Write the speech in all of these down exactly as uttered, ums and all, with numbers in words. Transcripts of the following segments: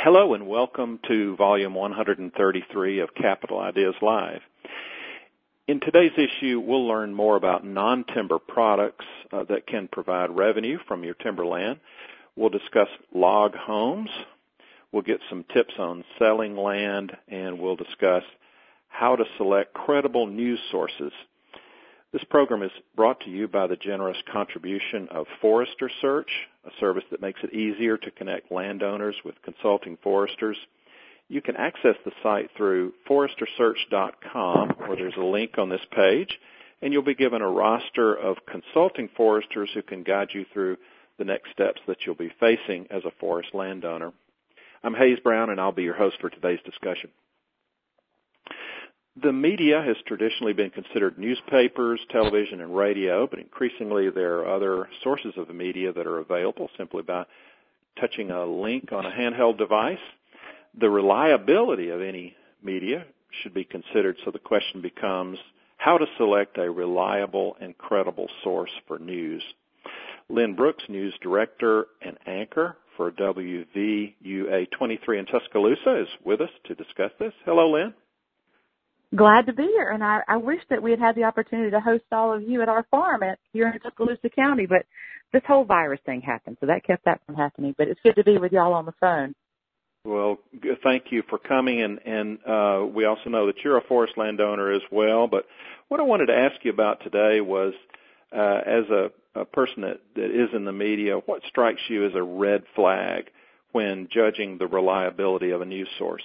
Hello and welcome to Volume one thirty-three of Capital Ideas Live. In today's issue, we'll learn more about non-timber products uh, that can provide revenue from your timberland. We'll discuss log homes. We'll get some tips on selling land, and we'll discuss how to select credible news sources. This program is brought to you by the generous contribution of Forester Search, a service that makes it easier to connect landowners with consulting foresters. You can access the site through forester search dot com, where there's a link on this page, and you'll be given a roster of consulting foresters who can guide you through the next steps that you'll be facing as a forest landowner. I'm Hayes Brown, and I'll be your host for today's discussion. The media has traditionally been considered newspapers, television, and radio, but increasingly there are other sources of the media that are available simply by touching a link on a handheld device. The reliability of any media should be considered, so the question becomes how to select a reliable and credible source for news. Lynn Brooks, news director and anchor for W V U A twenty-three in Tuscaloosa, is with us to discuss this. Hello, Lynn. Glad to be here, and I, I wish that we had had the opportunity to host all of you at our farm at, here in Tuscaloosa County, but this whole virus thing happened, so that kept that from happening. But it's good to be with y'all on the phone. Well, thank you for coming, and, and uh, we also know that you're a forest landowner as well. But what I wanted to ask you about today was, uh, as a, a person that, that is in the media, what strikes you as a red flag when judging the reliability of a news source?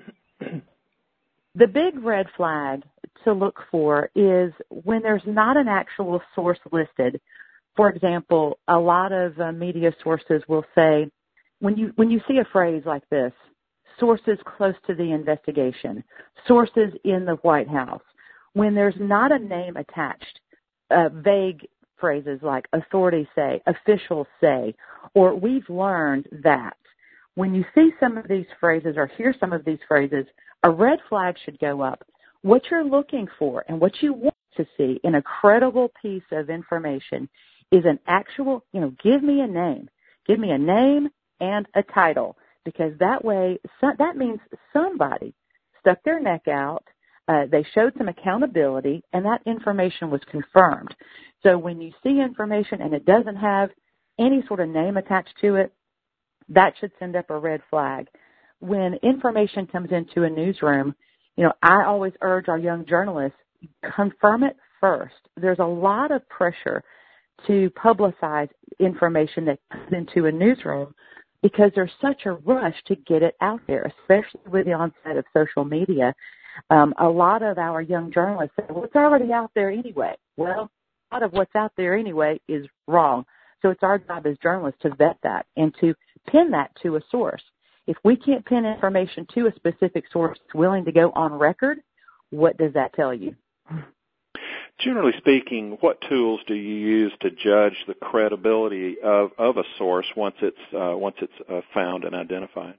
The big red flag to look for is when there's not an actual source listed. For example, a lot of uh, media sources will say, when you when you see a phrase like this, sources close to the investigation, sources in the White House, when there's not a name attached, uh, vague phrases like authorities say, officials say, or we've learned that. When you see some of these phrases or hear some of these phrases, a red flag should go up. What you're looking for and what you want to see in a credible piece of information is an actual, you know, give me a name. Give me a name and a title, because that way, so, that means somebody stuck their neck out, uh, they showed some accountability, and that information was confirmed. So when you see information and it doesn't have any sort of name attached to it, that should send up a red flag. When information comes into a newsroom, you know, I always urge our young journalists, confirm it first. There's a lot of pressure to publicize information that comes into a newsroom because there's such a rush to get it out there, especially with the onset of social media. Um, a lot of our young journalists say, well, it's already out there anyway. Well, a lot of what's out there anyway is wrong. So it's our job as journalists to vet that and to pin that to a source. If we can't pin information to a specific source that's willing to go on record, what does that tell you? Generally speaking, what tools do you use to judge the credibility of, of a source once it's uh, once it's uh, found and identified?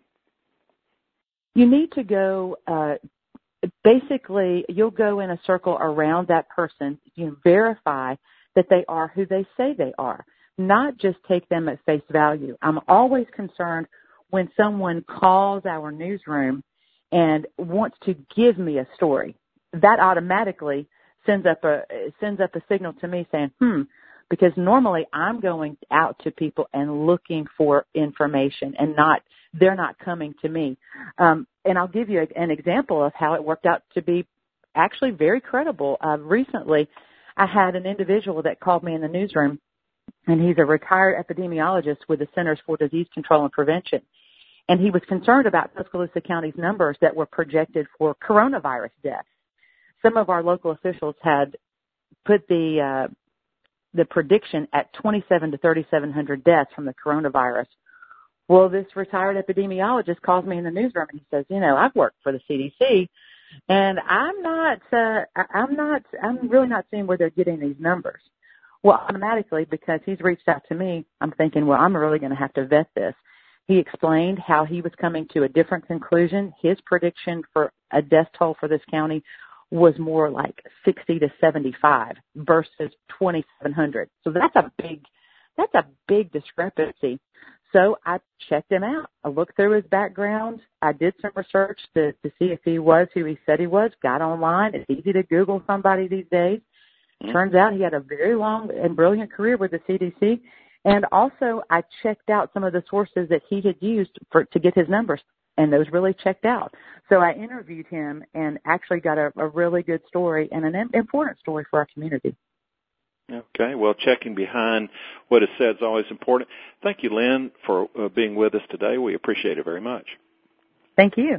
You need to go. Uh, basically, you'll go in a circle around that person. You verify that they are who they say they are, not just take them at face value. I'm always concerned when someone calls our newsroom and wants to give me a story. That automatically sends up a sends up a signal to me saying, hmm, because normally I'm going out to people and looking for information and not, they're not coming to me. Um, and I'll give you an example of how it worked out to be actually very credible. Uh, recently, I had an individual that called me in the newsroom, and he's a retired epidemiologist with the Centers for Disease Control and Prevention. And he was concerned about Tuscaloosa County's numbers that were projected for coronavirus deaths. Some of our local officials had put the uh, the prediction at twenty-seven to thirty-seven hundred deaths from the coronavirus. Well, this retired epidemiologist calls me in the newsroom and he says, you know, I've worked for the C D C, and I'm not, uh, I'm not, I'm really not seeing where they're getting these numbers. Well, automatically, because he's reached out to me, I'm thinking, well, I'm really going to have to vet this. He explained how he was coming to a different conclusion. His prediction for a death toll for this county was more like sixty to seventy-five versus twenty-seven hundred. So that's a big, that's a big discrepancy. So I checked him out. I looked through his background. I did some research to, to see if he was who he said he was, got online. It's easy to Google somebody these days. Mm-hmm. Turns out he had a very long and brilliant career with the C D C. And also I checked out some of the sources that he had used for to get his numbers, and those really checked out. So I interviewed him and actually got a, a really good story and an important story for our community. Okay, well, checking behind what is said is always important. Thank you, Lynn, for uh, being with us today. We appreciate it very much. Thank you.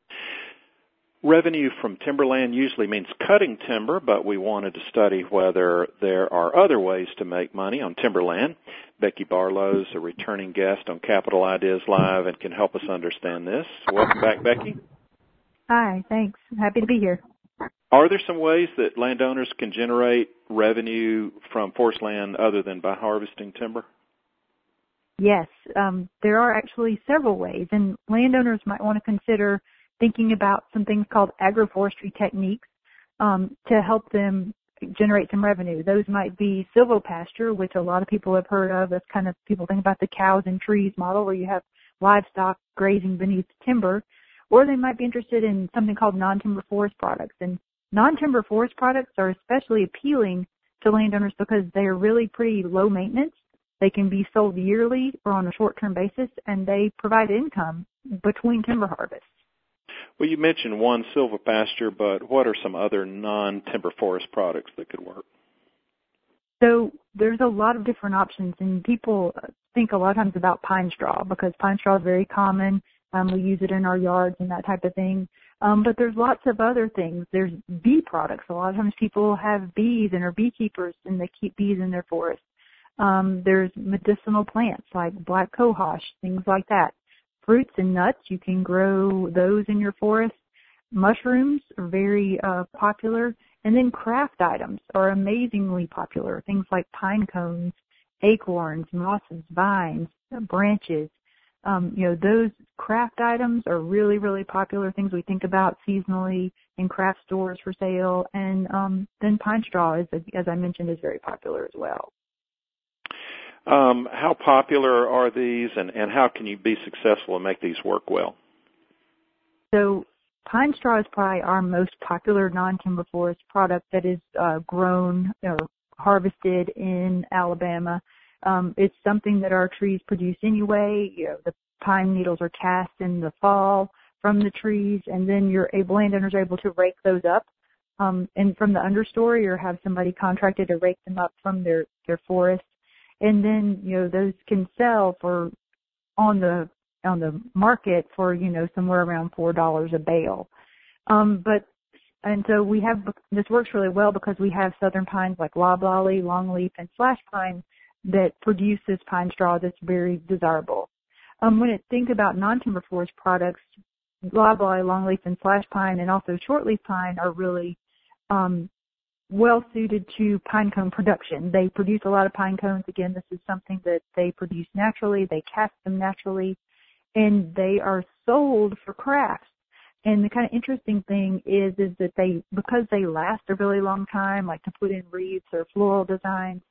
Revenue from timberland usually means cutting timber, but we wanted to study whether there are other ways to make money on timberland. Becky Barlow is a returning guest on Capital Ideas Live and can help us understand this. Welcome back, Becky. Hi, thanks. Happy to be here. Are there some ways that landowners can generate revenue from forest land other than by harvesting timber? Yes, um, there are actually several ways, and landowners might want to consider thinking about some things called agroforestry techniques um, to help them generate some revenue. Those might be silvopasture, which a lot of people have heard of. That's kind of, people think about the cows and trees model where you have livestock grazing beneath timber, or they might be interested in something called non-timber forest products. And non-timber forest products are especially appealing to landowners because they are really pretty low maintenance. They can be sold yearly or on a short-term basis, and they provide income between timber harvests. Well, you mentioned one, silvopasture, but what are some other non-timber forest products that could work? So there's a lot of different options, and people think a lot of times about pine straw because pine straw is very common. Um, we use it in our yards and that type of thing. Um, but there's lots of other things. There's bee products. A lot of times people have bees and are beekeepers, and they keep bees in their forest. Um, there's medicinal plants like black cohosh, things like that. Fruits and nuts, you can grow those in your forest. Mushrooms are very uh, popular. And then craft items are amazingly popular. Things like pine cones, acorns, mosses, vines, branches. Um, you know, those craft items are really, really popular, things we think about seasonally in craft stores for sale. And um, then pine straw, is, as I mentioned, is very popular as well. Um, how popular are these, and, and how can you be successful and make these work well? So pine straw is probably our most popular non-timber forest product that is uh, grown or harvested in Alabama. Um, it's something that our trees produce anyway. You know, the pine needles are cast in the fall from the trees, and then you're able, landowners are able to rake those up um, and from the understory, or have somebody contracted to rake them up from their, their forest. And then, you know, those can sell for on the on the market for, you know, somewhere around four dollars a bale. Um, but and so we have, this works really well because we have southern pines like loblolly, longleaf, and slash pine that produces pine straw that's very desirable. Um, when it think about non-timber forest products, loblolly, longleaf, and slash pine, and also shortleaf pine are really um, well suited to pine cone production. They produce a lot of pine cones. Again, this is something that they produce naturally. They cast them naturally, and they are sold for crafts. And the kind of interesting thing is, is that they, because they last a really long time, like to put in wreaths or floral designs,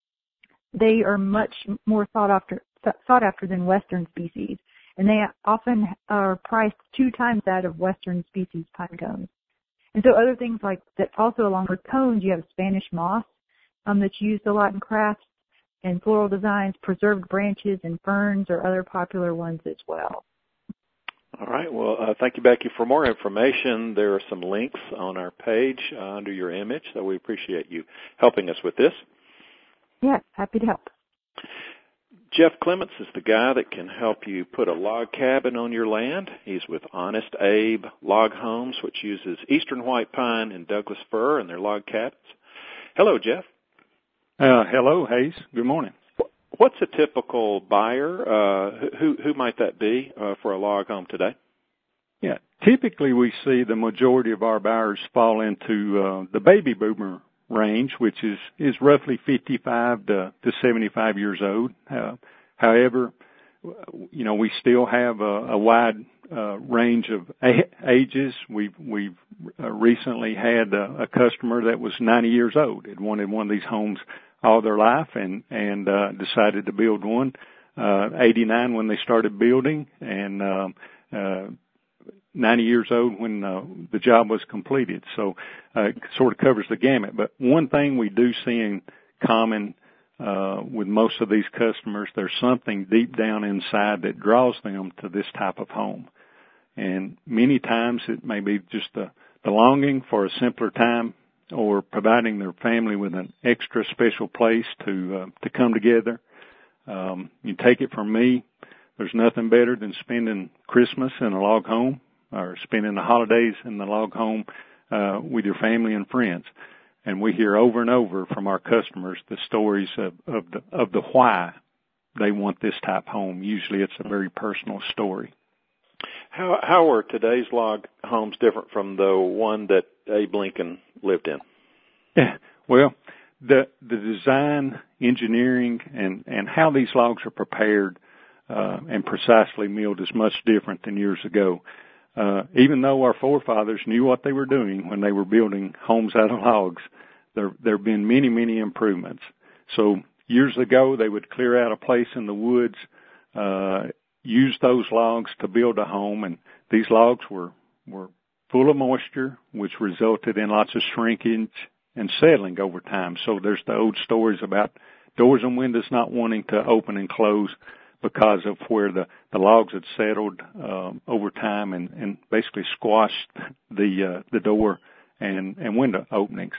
they are much more sought after, sought after than Western species. And they often are priced two times that of Western species pine cones. And so other things like that, also along with cones, you have Spanish moss um, that's used a lot in crafts and floral designs. Preserved branches and ferns are other popular ones as well. All right. Well, uh, thank you, Becky. For more information, there are some links on our page uh, under your image, so we appreciate you helping us with this. Yes, happy to help. Jeff Clements is the guy that can help you put a log cabin on your land. He's with Honest Abe Log Homes, which uses eastern white pine and Douglas fir in their log cabins. Hello, Jeff. Uh, hello, Hayes. Good morning. What's a typical buyer? Uh, who who might that be uh, for a log home today? Yeah, typically we see the majority of our buyers fall into uh, the baby boomer range, which is, is roughly fifty-five to seventy-five years old. Uh, however, you know, we still have a, a wide uh, range of a- ages. We've, we've uh, recently had a, a customer that was ninety years old, had wanted one of these homes all their life and, and uh, decided to build one. uh, eighty-nine when they started building, and um, uh, ninety years old when uh, the job was completed. So uh, it sort of covers the gamut. But one thing we do see in common uh, with most of these customers, there's something deep down inside that draws them to this type of home. And many times it may be just the, the longing for a simpler time, or providing their family with an extra special place to uh, to come together. Um, you take it from me, there's nothing better than spending Christmas in a log home, or spending the holidays in the log home uh, with your family and friends. And we hear over and over from our customers the stories of, of the of the why they want this type home. Usually it's a very personal story. How how are today's log homes different from the one that Abe Lincoln lived in? Yeah, well, the the design, engineering, and and how these logs are prepared uh, and precisely milled is much different than years ago. Uh, even though our forefathers knew what they were doing when they were building homes out of logs, there there have been many many improvements. So years ago, they would clear out a place in the woods. Uh, use those logs to build a home, and these logs were, were full of moisture, which resulted in lots of shrinkage and settling over time. So there's the old stories about doors and windows not wanting to open and close because of where the, the logs had settled um, over time and, and basically squashed the uh, the door and, and window openings.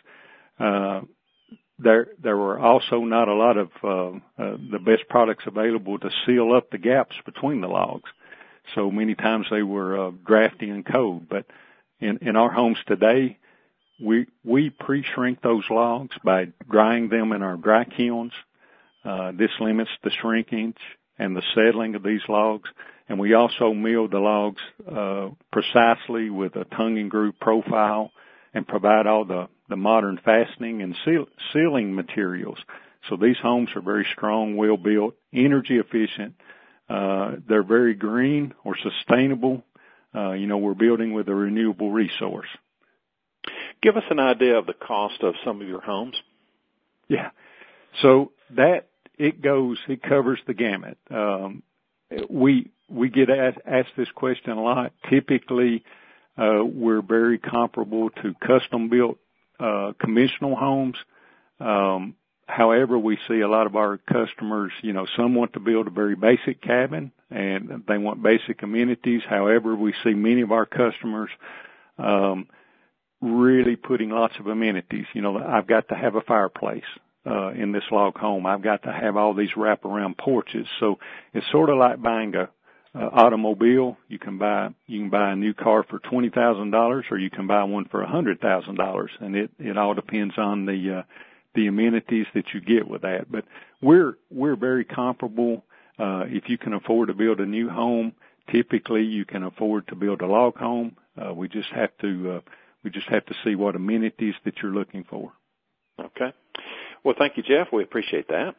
Uh, There, there were also not a lot of uh, uh, the best products available to seal up the gaps between the logs. So many times they were uh, drafty and cold. But in, in our homes today, we we pre-shrink those logs by drying them in our dry kilns. Uh, this limits the shrinkage and the settling of these logs. And we also mill the logs uh, precisely with a tongue and groove profile and provide all the the modern fastening and seal, sealing materials. So these homes are very strong, well built, energy efficient. Uh, they're very green or sustainable. Uh, you know, we're building with a renewable resource. Give us an idea of the cost of some of your homes. Yeah. So that, it goes, it covers the gamut. Um, we, we get asked, asked this question a lot. Typically, uh, we're very comparable to custom built Uh, conventional homes. Um, however, we see a lot of our customers, you know, some want to build a very basic cabin and they want basic amenities. However, we see many of our customers um, really putting lots of amenities. You know, I've got to have a fireplace uh, in this log home. I've got to have all these wraparound porches. So it's sort of like buying a Uh, automobile. You can buy you can buy a new car for twenty thousand dollars, or you can buy one for a hundred thousand dollars, and it it all depends on the uh, the amenities that you get with that. But we're we're very comparable. Uh, if you can afford to build a new home, typically you can afford to build a log home. Uh, we just have to uh, we just have to see what amenities that you're looking for. Okay. Well, thank you, Jeff. We appreciate that.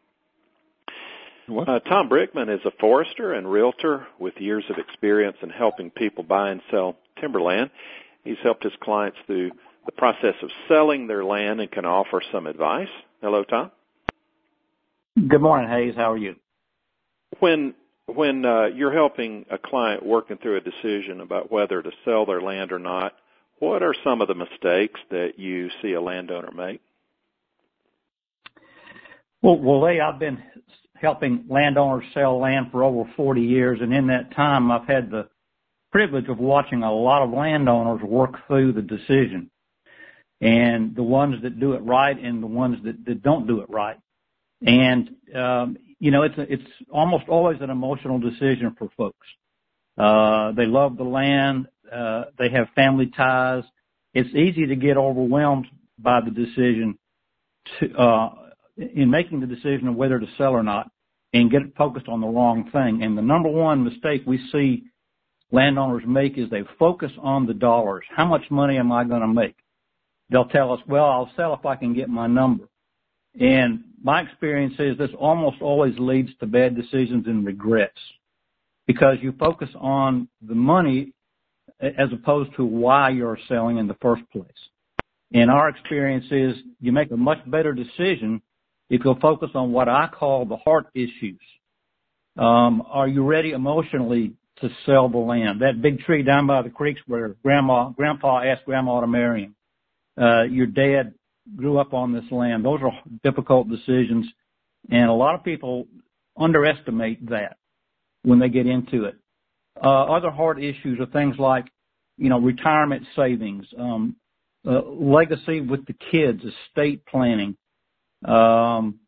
Uh, Tom Brickman is a forester and realtor with years of experience in helping people buy and sell timberland. He's helped his clients through the process of selling their land and can offer some advice. Hello, Tom. Good morning, Hayes. How are you? When when uh, you're helping a client working through a decision about whether to sell their land or not, what are some of the mistakes that you see a landowner make? Well, well, Lee, I've been helping landowners sell land for over forty years, and in that time I've had the privilege of watching a lot of landowners work through the decision, and the ones that do it right and the ones that, that don't do it right. And, um, you know, it's a, it's almost always an emotional decision for folks. Uh, they love the land. Uh, they have family ties. It's easy to get overwhelmed by the decision to, uh, in making the decision of whether to sell or not, and get focused on the wrong thing. And the number one mistake we see landowners make is they focus on the dollars. How much money am I going to make? They'll tell us, well, I'll sell if I can get my number. And my experience is this almost always leads to bad decisions and regrets, because you focus on the money as opposed to why you're selling in the first place. And our experience is you make a much better decision if you'll focus on what I call the heart issues. Um, are you ready emotionally to sell the land? That big tree down by the creeks where grandma, grandpa asked grandma to marry him. Uh, your dad grew up on this land. Those are difficult decisions, and a lot of people underestimate that when they get into it. Uh, other hard issues are things like, you know, retirement savings, um, uh, legacy with the kids, estate planning. Um,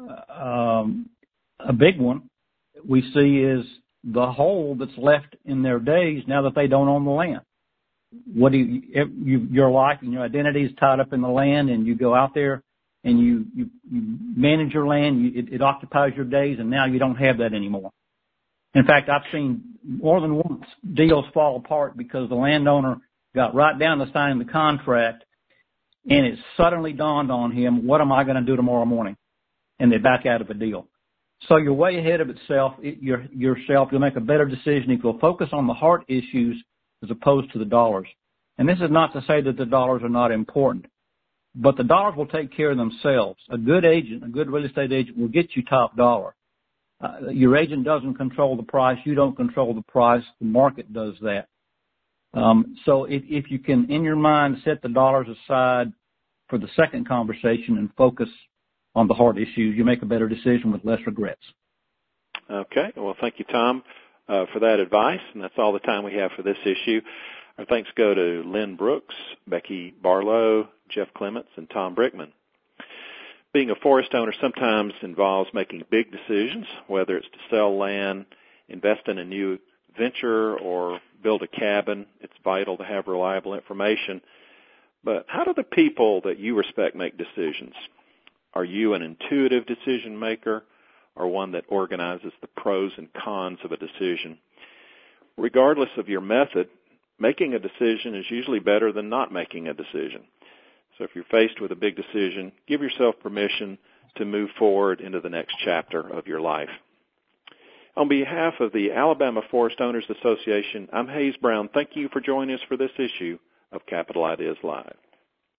um, a big one we see is the hole that's left in their days now that they don't own the land. What do you, you your life and your identity is tied up in the land, and you go out there and you, you, you manage your land, you, it, it occupies your days, and now you don't have that anymore. In fact, I've seen more than once deals fall apart because the landowner got right down to signing the contract, and it suddenly dawned on him, what am I going to do tomorrow morning? And they back out of a deal. So you're way ahead of itself, it, your, yourself. You'll make a better decision if you'll focus on the heart issues as opposed to the dollars. And this is not to say that the dollars are not important, but the dollars will take care of themselves. A good agent, a good real estate agent will get you top dollar. Uh, your agent doesn't control the price. You don't control the price. The market does that. Um, so if, if you can, in your mind, set the dollars aside for the second conversation and focus on the hard issues, you make a better decision with less regrets. Okay. Well, thank you, Tom, uh, for that advice. And that's all the time we have for this issue. Our thanks go to Lynn Brooks, Becky Barlow, Jeff Clements, and Tom Brickman. Being a forest owner sometimes involves making big decisions, whether it's to sell land, invest in a new venture, or build a cabin. It's vital to have reliable information. But how do the people that you respect make decisions? Are you an intuitive decision maker or one that organizes the pros and cons of a decision? Regardless of your method, making a decision is usually better than not making a decision. So if you're faced with a big decision, give yourself permission to move forward into the next chapter of your life. On behalf of the Alabama Forest Owners Association, I'm Hayes Brown. Thank you for joining us for this issue of Capital Ideas Live.